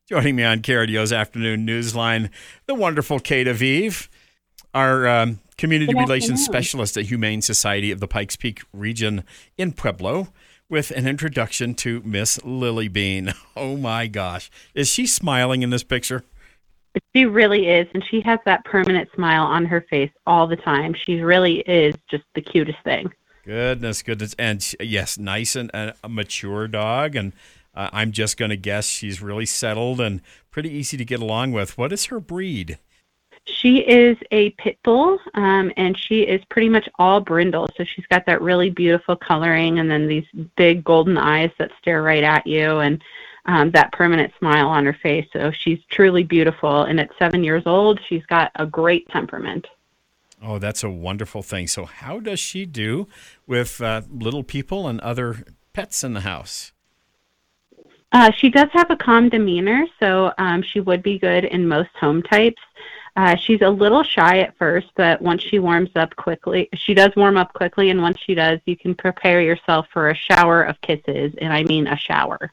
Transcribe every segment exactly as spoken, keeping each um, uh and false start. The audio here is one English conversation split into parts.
Joining me on K R D O's Afternoon Newsline, the wonderful Kate Aviv, our um, community Good relations afternoon. specialist at Humane Society of the Pikes Peak region in Pueblo, with an introduction to Miss Lily Bean. Oh my gosh. Is she smiling in this picture? She really is, and she has that permanent smile on her face all the time. She really is just the cutest thing. Goodness, goodness. And she- yes, nice and uh, a mature dog. And uh, I'm just going to guess she's really settled and pretty easy to get along with. What is her breed? She is a pit bull, um, and she is pretty much all brindle. So she's got that really beautiful coloring and then these big golden eyes that stare right at you and um, that permanent smile on her face. So she's truly beautiful. And at seven years old, she's got a great temperament. Oh, that's a wonderful thing. So, how does she do with uh, little people and other pets in the house? Uh, she does have a calm demeanor, so um, she would be good in most home types. Uh, she's a little shy at first, but once she warms up quickly, she does warm up quickly, and once she does, you can prepare yourself for a shower of kisses, and I mean a shower.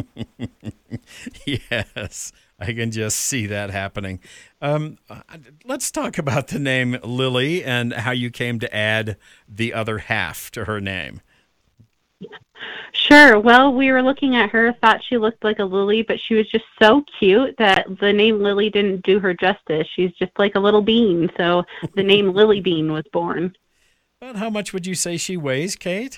Yes, I can just see that happening. Um, uh, let's talk about the name Lily and how you came to add the other half to her name. Sure. Well, we were looking at her, thought she looked like a lily, but she was just so cute that the name Lily didn't do her justice. She's just like a little bean, so the name Lily Bean was born. But how much would you say she weighs, Kate?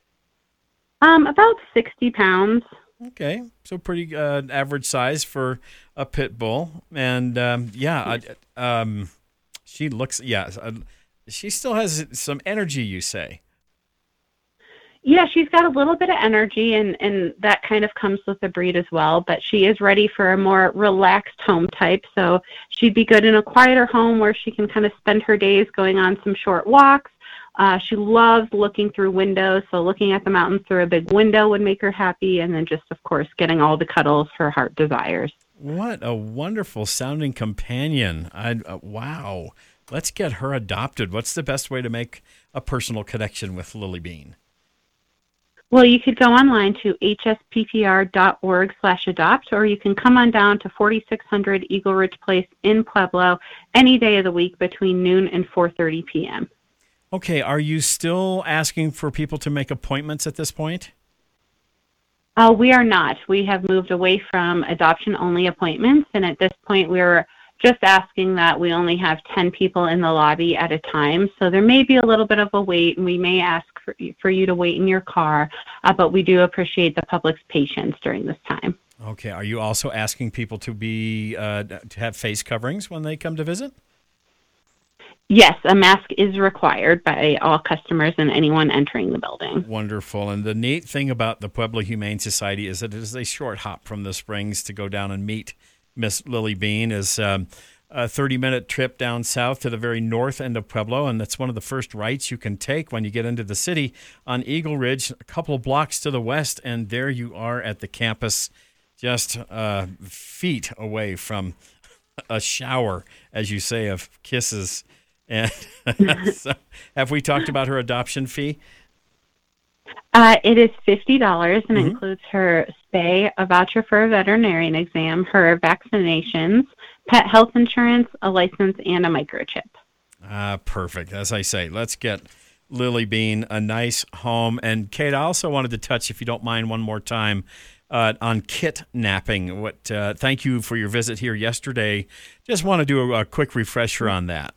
Um, about sixty pounds. Okay, so pretty uh, average size for a pit bull, and um, yeah, I, um, she looks. Yeah, uh, she still has some energy. You say. Yeah, she's got a little bit of energy, and, and that kind of comes with the breed as well, but she is ready for a more relaxed home type, so she'd be good in a quieter home where she can kind of spend her days going on some short walks. Uh, she loves looking through windows, so looking at the mountains through a big window would make her happy, and then just, of course, getting all the cuddles her heart desires. What a wonderful sounding companion! I uh, wow. Let's get her adopted. What's the best way to make a personal connection with Lily Bean? Well, you could go online to hsppr.org slash adopt, or you can come on down to forty-six hundred Eagle Ridge Place in Pueblo any day of the week between noon and four thirty p.m. Okay, are you still asking for people to make appointments at this point? Uh, we are not. We have moved away from adoption-only appointments, and at this point we're just asking that we only have ten people in the lobby at a time. So there may be a little bit of a wait, and we may ask for, for you to wait in your car, uh, but we do appreciate the public's patience during this time. Okay, are you also asking people to be uh, to have face coverings when they come to visit? Yes, a mask is required by all customers and anyone entering the building. Wonderful. And the neat thing about the Pueblo Humane Society is that it is a short hop from the Springs to go down and meet Miss Lily Bean. Is um, a thirty-minute trip down south to the very north end of Pueblo, and that's one of the first rights you can take when you get into the city on Eagle Ridge, a couple of blocks to the west, and there you are at the campus, just uh, feet away from a shower, as you say, of kisses. And so, have we talked about her adoption fee? Uh, it is fifty dollars and Mm-hmm. includes her spay, a voucher for a veterinarian exam, her vaccinations, pet health insurance, a license, and a microchip. Ah, perfect. As I say, let's get Lily Bean a nice home. And Kate, I also wanted to touch, if you don't mind, one more time uh, on kidnapping. What? Uh, thank you for your visit here yesterday. Just want to do a, a quick refresher on that.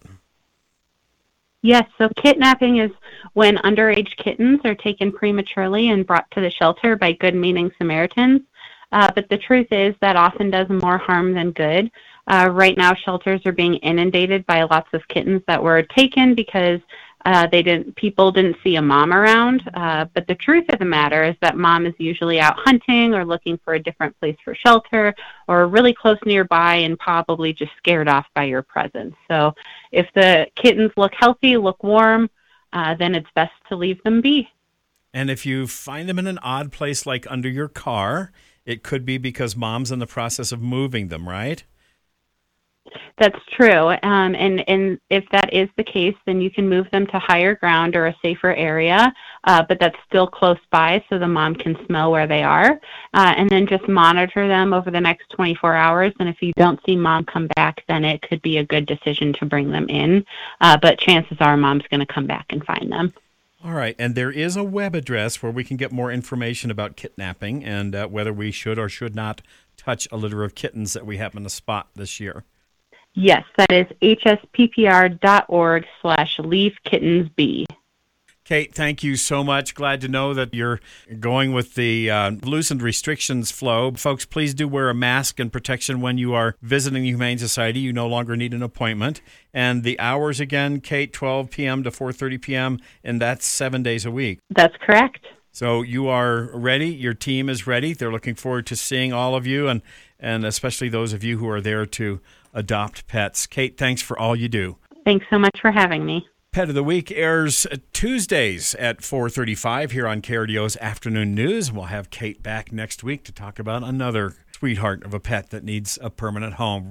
Yes, so kidnapping is when underage kittens are taken prematurely and brought to the shelter by good-meaning Samaritans. Uh, but the truth is that often does more harm than good. Uh, right now, shelters are being inundated by lots of kittens that were taken because uh, they didn't. People didn't see a mom around. Uh, but the truth of the matter is that mom is usually out hunting or looking for a different place for shelter, or really close nearby and probably just scared off by your presence. So if the kittens look healthy, look warm, uh, then it's best to leave them be. And if you find them in an odd place like under your car, it could be because mom's in the process of moving them, right? That's true. Um, and, and if that is the case, then you can move them to higher ground or a safer area, uh, but that's still close by so the mom can smell where they are. Uh, and then just monitor them over the next twenty-four hours. And if you don't see mom come back, then it could be a good decision to bring them in. Uh, but chances are mom's going to come back and find them. All right. And there is a web address where we can get more information about kidnapping and uh, whether we should or should not touch a litter of kittens that we happen to spot this year. Yes, that is hsppr.org slash leave kittens be. Kate, thank you so much. Glad to know that you're going with the uh, loosened restrictions flow. Folks, please do wear a mask and protection when you are visiting the Humane Society. You no longer need an appointment. And the hours again, Kate, twelve p.m. to four thirty p.m., and that's seven days a week. That's correct. So you are ready. Your team is ready. They're looking forward to seeing all of you, and, and especially those of you who are there to adopt pets. Kate, thanks for all you do. Thanks so much for having me. Pet of the Week airs Tuesdays at four thirty-five here on K R D O's Afternoon News. We'll have Kate back next week to talk about another sweetheart of a pet that needs a permanent home.